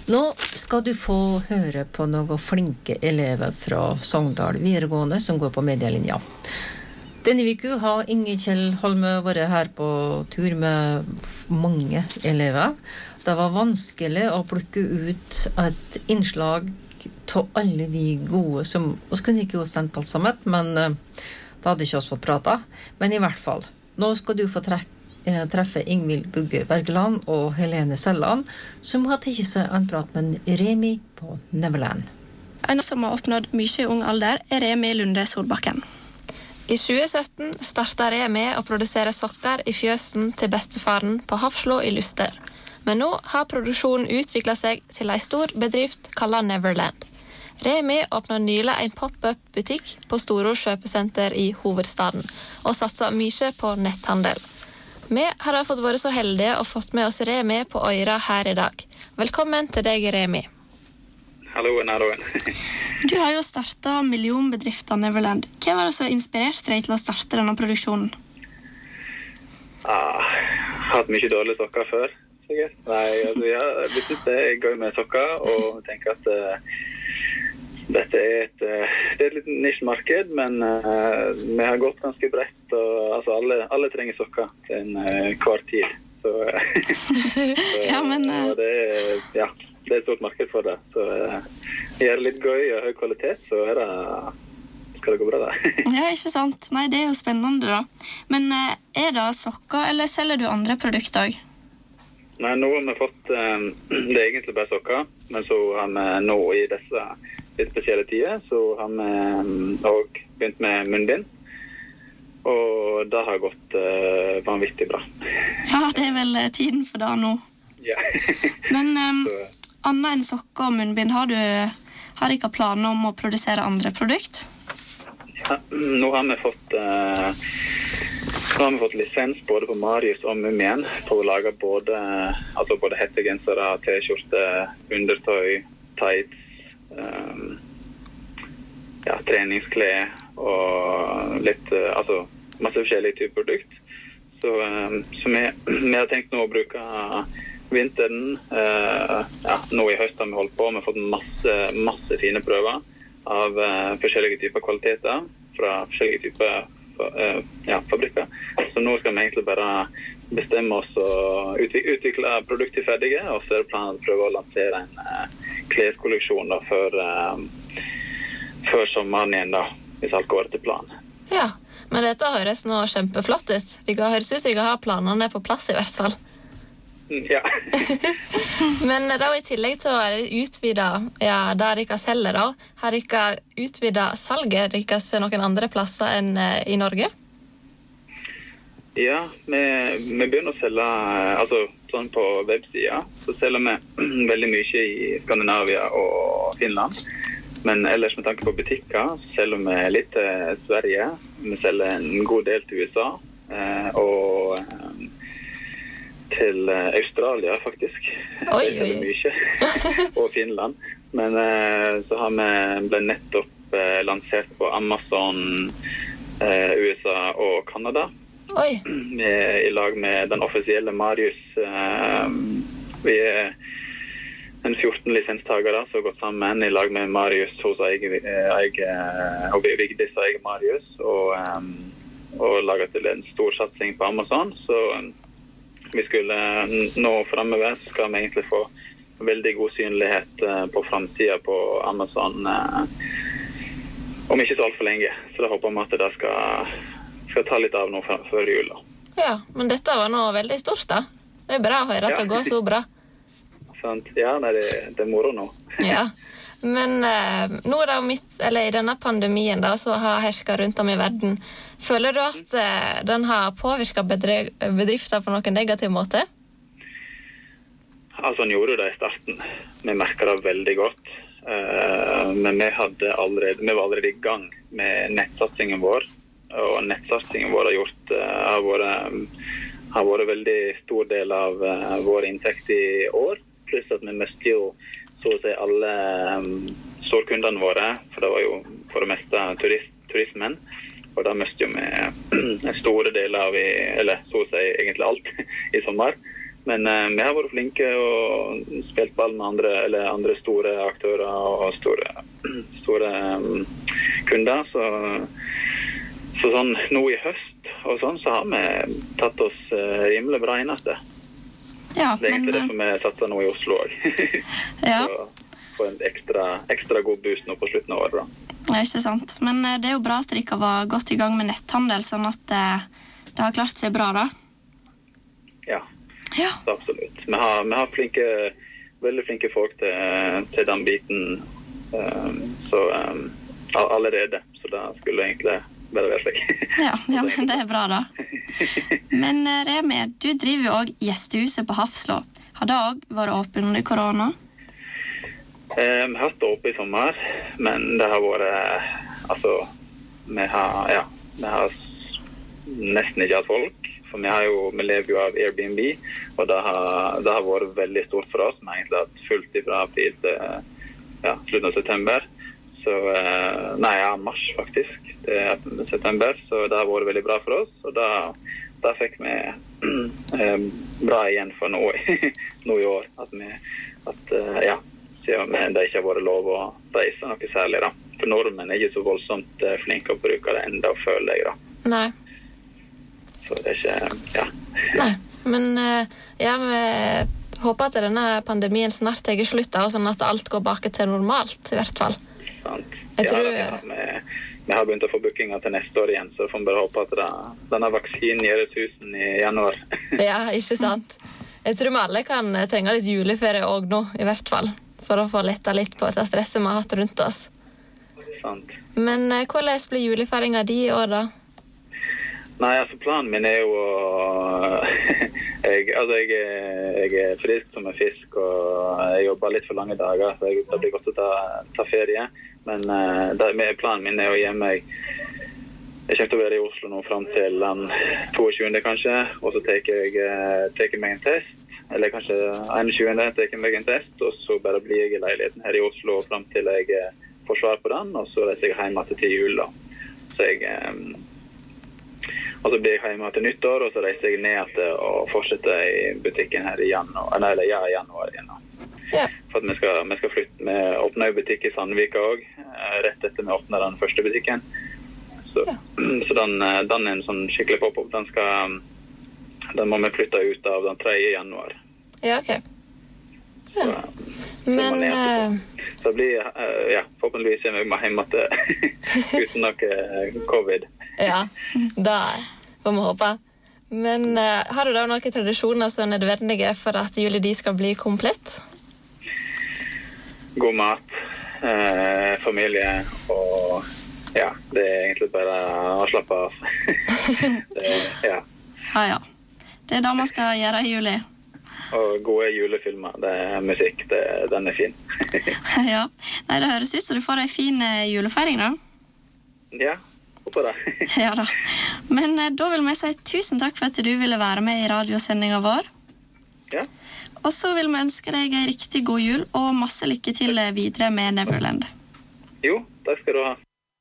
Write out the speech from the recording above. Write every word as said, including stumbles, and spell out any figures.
Nå skal du få høre på noen flinke elever fra Sogndal videregående som går på medielinja. Denne uka har Inge Kjell Holme vært her på tur med mange elever. Det var vanskelig å plukke ut et innslag av alle de gode som oss kunne ikke ha sendt alt sammen, men da hadde ikke oss fått prata. Men i hvert fall, nå skal du få trekke treffe Ingvild Bugge Bergeland og Helene Selland, som har tatt seg en prat med Remi på Neverland. En som har oppnådd mye i ung alder er Remi Lunde Solbakken. I tjue sytten startet Remi å produsere sokker i fjøsen til bestefaren på Hafslå i Luster. Men nå har produksjonen utviklet seg til en stor bedrift kallet Neverland. Remi åpnet nylig en pop-up-butikk på Storo kjøpesenter i hovedstaden, og satset mye på netthandel. Vi har da fått vært så heldige og fått med oss Remi på øyra her i dag. Velkommen til deg, Remi. Halloen, halloen. Du har jo startet millionbedriften Neverland. Hva var det som inspirerte deg til å starte denne produksjonen? Ah, jeg har hatt mye dårlige sokker før, sikkert. Nei, altså, ja, vi synes det er gøy med sokker, og tenker at uh, dette er et, uh, det er et litt nisjemarked, men uh, vi har gått ganske bredt, og altså, alle, alle trenger sokker til en uh, hver tid. Så, uh, så ja, men, uh... det, er, ja, det er et stort marked for det. Så uh, gjør det litt gøy og høy kvalitet, så er det, skal det gå bra da. Ja, ikke sant? Nei, det er jo spennende da. Men uh, er det sokker, eller selger du andre produkter også? Nei, nå har vi fått, um, det er egentlig bare sokker, men så har vi nå i disse litt spesielle tider, så har vi um, også begynt med munnbind, og det har gått uh, vanvittig bra. Ja, det er vel tiden for det nå. Ja. Men um, annet enn sokker og munnbind, har du har ikke planer om å produsere andre produkt? Ja, nå har vi fått... Uh, Nå har vi fått lisens både på Marius og Mumien på å lage både, altså både hettegensere, t-skjorte, undertøy, tights, um, ja, treningsklær og litt, altså masse forskjellige typer produkt. Så, um, så vi, vi har tenkt nå å bruke vinteren, uh, ja, nå i høst har vi holdt på, vi har fått masse, masse fine prøver av uh, forskjellige typer kvaliteter fra forskjellige typer ja, fabrikker. Så nå skal vi egentlig bare bestemme oss og utvikle produkter ferdige, og så er det planen å prøve å lansere en uh, kleskolleksjon da, før, uh, før sommeren igjen, da, hvis alt går til planen. Ja, men dette høres nå kjempeflott ut. De kan høres ut som de har planene på plass i hvert fall. Ja. Men da i tillegg til å utvide ja, der ikke selger da, har ikke utvidet salget ikke til noen andre plasser enn uh, i Norge? Ja, vi, vi begynner å selge, altså sånn på websiden, så selger vi veldig mye i Skandinavia og Finland. Men ellers med tanke på butikker, så selger vi litt til Sverige, vi selger en god del til U S A, uh, og uh, til Australia faktisk. Oi, det er mye. Og Finland. Men eh, så har vi ble nettopp eh, lansert på Amazon, eh, U S A og Canada. Oi. I lag med den offisielle Marius. Eh, vi er en fjorten lisenstagere som har gått sammen i lag med Marius hos egen, egen, og Vigdis og egen Marius, og, um, og laget til en stor satsing på Amazon. Så vi skulle nå fremover, så skal vi egentlig få veldig god synlighet på fremtiden på Amazon om ikke så alt for lenge. Så da håper vi at det skal, skal ta litt av nå før jul. Ja, men dette var nå veldig stort da. Det er bra å høre at det går så bra. Sant. Ja, nei, det, det er moro nå. Ja, men eh, nå da midt, eller i denne pandemien da, så har hersket rundt om i verden. Føler du at eh, den har påvirket bedrifter på noen negativ måte? Altså, han gjorde det i starten. Vi merket det veldig godt. Uh, men vi, hadde allerede, vi var allerede i gang med nettsatsingen vår. Og nettsatsingen vår har gjort uh, har, vært, har vært veldig stor del av uh, vår inntekt i år. Pluss at vi mistet jo så å si alle um, storkundene våre, for det var jo for det meste turist, turismen. Og da mistet jo vi en store del av, i, eller så å si egentlig alt i sommer. Men eh, vi har vært flinke og spilt ball med andre, eller andre store aktører og store, store um, kunder. Så, så sånn nå i høst og sånn, så har vi tatt oss uh, rimelig bra inneste. Ja, det er egentlig men, derfor vi satser nå i Oslo også. Ja. Så få en ekstra, ekstra god boost nå på slutten av året da. Ja, ikke sant. Men eh, det er jo bra at dere var godt i gang med netthandel, sånn at eh, det har klart seg bra da. Ja, Ja. så absolutt. Vi har, vi har flinke, veldig flinke folk til, til den biten, um, så um, allerede. Så da skulle det egentlig bare være slik. Ja, ja, men det er bra da. Men eh, Remi, du driver jo også gjestehuset på Hafslå. Har det også vært åpen under korona? Eh, vi har hatt det oppe i sommer, men det har vært, altså, vi har, ja, vi har nesten ikke hatt folk. For vi, har jo, vi lever jo av Airbnb, og det har, det har vært veldig stort for oss. Vi har egentlig hatt fullt fra april til ja, slutten av september. Så, nei, ja, mars faktisk, til september. Så det har vært veldig bra for oss, og da, da fikk vi eh, bra igjen for nå, nå i år. At vi, at, ja, siden det ikke har vært lov å reise noe særlig da. For nordmenn er ikke så voldsomt flinke å bruke det enda, føler jeg da. Nei. Så det er ikke, ja. Nei, men eh, ja, vi håper at denne pandemien snart tar slutt, da, og sånn at alt går bak til normalt, i hvert fall. Sant. Jeg Ja, tror... ja, vi, vi har begynt å få bookinger til neste år igjen, så får vi bare håpe at det, denne vaksinen gjør tusen i januar. Ja, ikke sant. Jeg tror vi alle kan trenge litt juleferie også nå, i hvert fall, for å få letta litt på det stresset vi har hatt rundt oss. Sant. Men eh, hvordan blir julefeiringen de i år, da? Nei, altså planen min er jo å... jeg, altså jeg, er- jeg er frisk som en fisk, og jeg jobber litt for lange dager, så jeg, det blir godt å ta, ta ferie. Men uh, det, planen min er å gi meg... Jeg kommer til å være i Oslo nå frem til den toogtjuende kanskje, og så tar jeg, uh, tar jeg meg en test, eller kanskje enogtjuende tar jeg meg en test, og så bare blir jeg i leiligheten her i Oslo frem til jeg uh, får svar på den, og så reiser jeg hjem til jul da. Så jeg... Um, Og så blir jeg hjemme til nyttår, og så reiser jeg ned til å fortsette i butikken her i januar, eller ja, i januar igjen. Ja. For at vi skal, vi skal flytte, vi åpner jo butikk i Sandvika også, rett etter vi åpner den første butikken. Så, Ja. så den, den er en sånn skikkelig pop-up, den skal, den må vi flytte ut av den tredje januar. Ja, ok. Så, Ja. så Men... man er eh, altså- Så det blir, eh, ja, forhåpentligvis er vi hjemme til uten noe covid. Ja, da får vi håpe. Men eh, har du da noen tradisjoner som er nødvendige for at juli de skal bli komplett? God mat, eh, familie, og ja, det er egentlig bare å slappe av. det, ja. Ja, ja. Det er det man skal gjøre i juli. Og gode julefilmer, det er musikk, det, den er fin. Ja. Nei, det høres ut som du får en fin eh, julefeiring da. ja, håper det. Ja da. Men eh, da vil vi si tusen takk for at du ville være med i radiosendingen vår. ja, Og så vil vi ønske deg en riktig god jul og masse lykke til eh, videre med Neverland. jo, takk skal du ha.